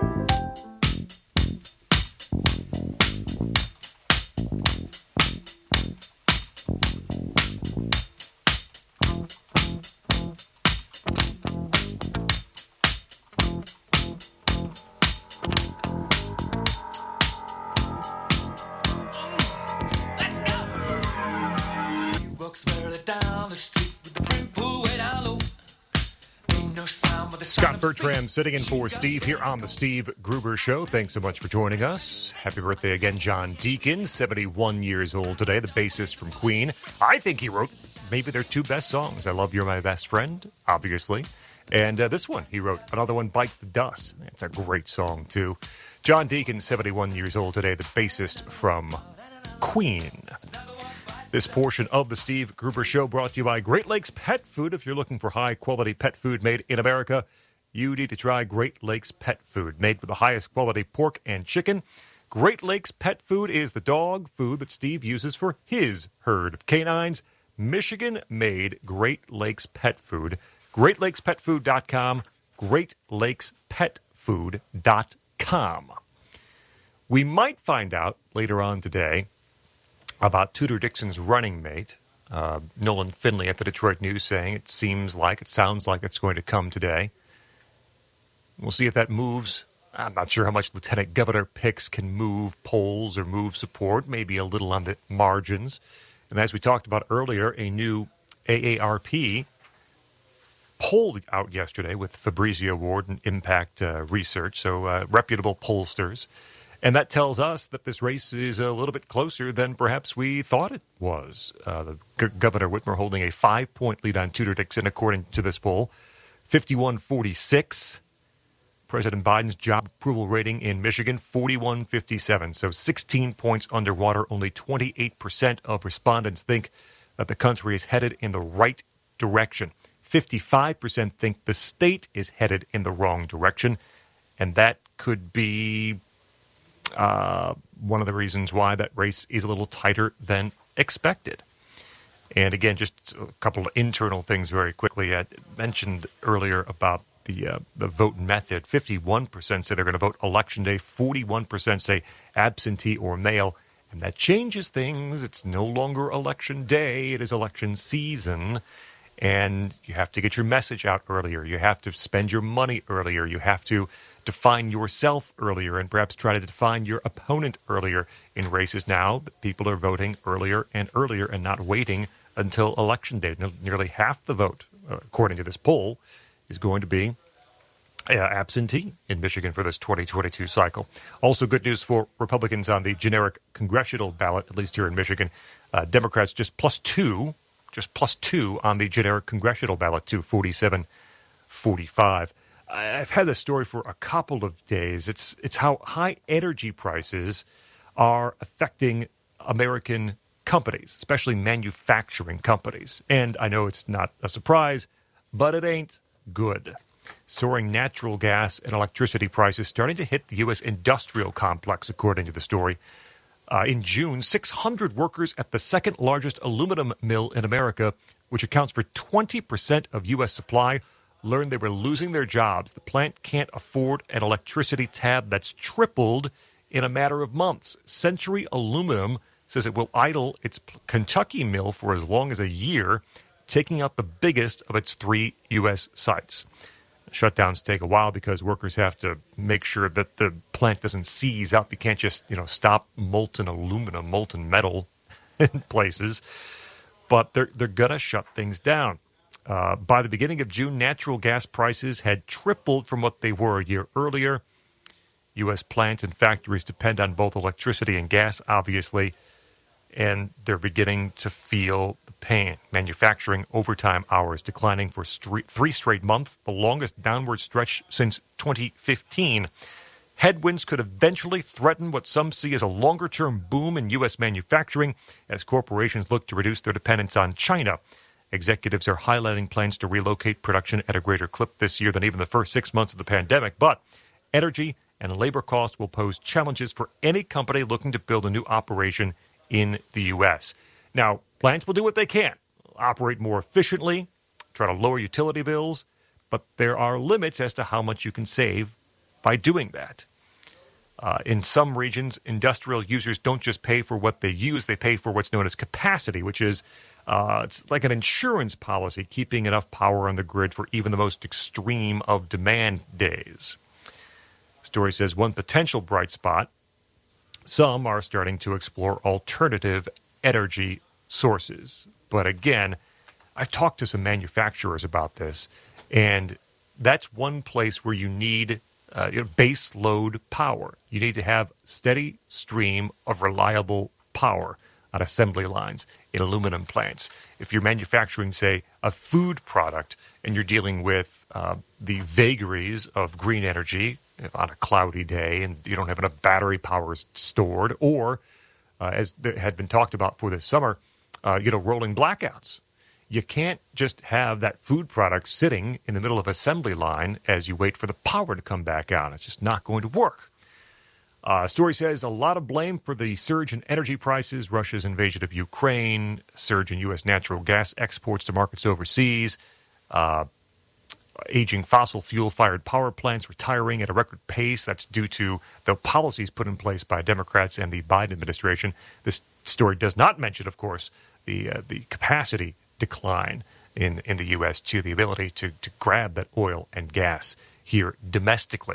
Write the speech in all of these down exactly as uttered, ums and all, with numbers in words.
Scott Bertram sitting in for Steve here on the Steve Gruber Show. Thanks so much for joining us. Happy birthday again, John Deacon, seventy-one years old today, the bassist from Queen. I think he wrote maybe their two best songs. I Love You're My Best Friend, obviously. And uh, this one, he wrote, another one, Bites the Dust. It's a great song, too. John Deacon, seventy-one years old today, the bassist from Queen. This portion of the Steve Gruber Show brought to you by Great Lakes Pet Food. If you're looking for high-quality pet food made in America, you need to try Great Lakes Pet Food, made with the highest quality pork and chicken. Great Lakes Pet Food is the dog food that Steve uses for his herd of canines. Michigan-made Great Lakes Pet Food. Great Lakes Pet Food dot com. Great Lakes Pet Food dot com. We might find out later on today about Tudor Dixon's running mate, uh, Nolan Finley at the Detroit News, saying it seems like, it sounds like it's going to come today. We'll see if that moves. I'm not sure how much Lieutenant Governor picks can move polls or move support, maybe a little on the margins. And as we talked about earlier, a new A A R P poll out yesterday with Fabrizio Ward and Impact uh, Research, so uh, reputable pollsters. And that tells us that this race is a little bit closer than perhaps we thought it was. Uh, the G- Governor Whitmer holding a five-point lead on Tudor Dixon, according to this poll, fifty-one forty-six. President Biden's job approval rating in Michigan, forty-one fifty-seven. So sixteen points underwater. Only twenty-eight percent of respondents think that the country is headed in the right direction. fifty-five percent think the state is headed in the wrong direction. And that could be Uh, one of the reasons why that race is a little tighter than expected. And again, just a couple of internal things very quickly. I mentioned earlier about the uh, the vote method. fifty-one percent say they're going to vote Election Day. forty-one percent say absentee or mail. And that changes things. It's no longer Election Day. It is election season. And you have to get your message out earlier. You have to spend your money earlier. You have to define yourself earlier and perhaps try to define your opponent earlier in races now. People are voting earlier and earlier and not waiting until Election Day. Nearly half the vote, according to this poll, is going to be uh, absentee in Michigan for this twenty twenty-two cycle. Also good news for Republicans on the generic congressional ballot, at least here in Michigan. Uh, Democrats just plus two, just plus two on the generic congressional ballot to forty-seven forty-five. I've had this story for a couple of days. It's it's how high energy prices are affecting American companies, especially manufacturing companies. And I know it's not a surprise, but it ain't good. Soaring natural gas and electricity prices starting to hit the U S industrial complex, according to the story. Uh, in June, six hundred workers at the second largest aluminum mill in America, which accounts for twenty percent of U S supply, learned they were losing their jobs. The plant can't afford an electricity tab that's tripled in a matter of months. Century Aluminum says it will idle its Kentucky mill for as long as a year, taking out the biggest of its three U S sites. Shutdowns take a while because workers have to make sure that the plant doesn't seize up. You can't just, you know, stop molten aluminum, molten metal in places. But they're they're gonna shut things down. Uh, by the beginning of June, natural gas prices had tripled from what they were a year earlier. U S plants and factories depend on both electricity and gas, obviously, and they're beginning to feel the pain. Manufacturing overtime hours declining for stre- three straight months, the longest downward stretch since twenty fifteen. Headwinds could eventually threaten what some see as a longer-term boom in U S manufacturing as corporations look to reduce their dependence on China. Executives are highlighting plans to relocate production at a greater clip this year than even the first six months of the pandemic. But energy and labor costs will pose challenges for any company looking to build a new operation in the U S. Now, plants will do what they can, operate more efficiently, try to lower utility bills, but there are limits as to how much you can save by doing that. Uh, in some regions, industrial users don't just pay for what they use, they pay for what's known as capacity, which is uh, it's like an insurance policy, keeping enough power on the grid for even the most extreme of demand days. The story says one potential bright spot, some are starting to explore alternative energy sources. But again, I've talked to some manufacturers about this, and that's one place where you need uh, you know, base load power. You need to have steady stream of reliable power on assembly lines in aluminum plants. If you're manufacturing, say, a food product and you're dealing with uh, the vagaries of green energy on a cloudy day and you don't have enough battery power stored, or, uh, as had been talked about for this summer, uh, you know, rolling blackouts. You can't just have that food product sitting in the middle of assembly line as you wait for the power to come back on. It's just not going to work. Uh, story says a lot of blame for the surge in energy prices, Russia's invasion of Ukraine, surge in U S natural gas exports to markets overseas, uh, aging fossil fuel-fired power plants retiring at a record pace. That's due to the policies put in place by Democrats and the Biden administration. This story does not mention, of course, the uh, the capacity decline in, in the U S to the ability to, to grab that oil and gas here domestically.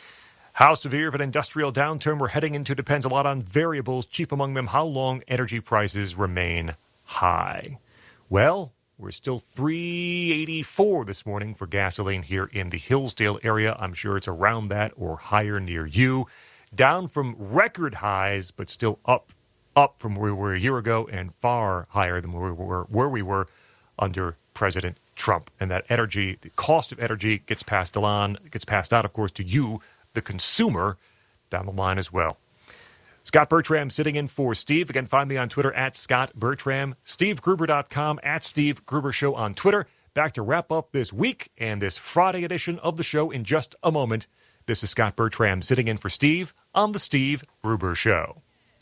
How severe of an industrial downturn we're heading into depends a lot on variables, chief among them how long energy prices remain high. Well, we're still three eighty-four this morning for gasoline here in the Hillsdale area. I'm sure it's around that or higher near you. Down from record highs, but still up up from where we were a year ago and far higher than where we were, where we were under President Trump. And that energy, the cost of energy gets passed on, gets passed out, of course, to you, the consumer, down the line as well. Scott Bertram sitting in for Steve. Again, find me on Twitter at Scott Bertram, steve gruber dot com, at Steve Gruber Show on Twitter. Back to wrap up this week and this Friday edition of the show in just a moment. This is Scott Bertram sitting in for Steve on the Steve Gruber Show.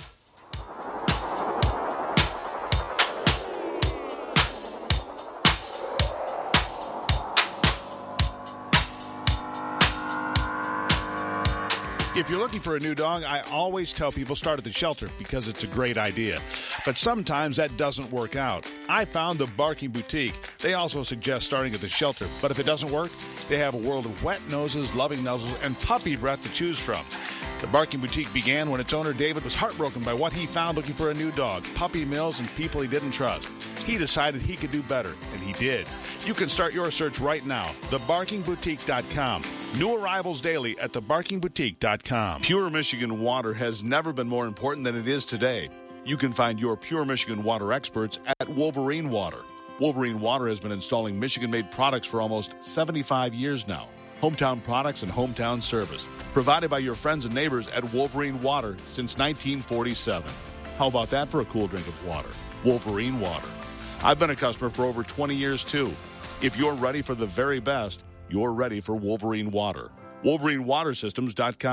If you're looking for a new dog, I always tell people start at the shelter because it's a great idea. But sometimes that doesn't work out. I found the Barking Boutique. They also suggest starting at the shelter. But if it doesn't work, they have a world of wet noses, loving nuzzles, and puppy breath to choose from. The Barking Boutique began when its owner, David, was heartbroken by what he found looking for a new dog, puppy mills, and people he didn't trust. He decided he could do better, and he did. You can start your search right now, the barking boutique dot com. New arrivals daily at the barking boutique dot com. Pure Michigan water has never been more important than it is today. You can find your Pure Michigan water experts at Wolverine Water. Wolverine Water has been installing Michigan-made products for almost seventy-five years now. Hometown products and hometown service, provided by your friends and neighbors at Wolverine Water since nineteen forty-seven. How about that for a cool drink of water? Wolverine Water. I've been a customer for over twenty years, too. If you're ready for the very best, you're ready for Wolverine Water. Wolverine Water Systems dot com.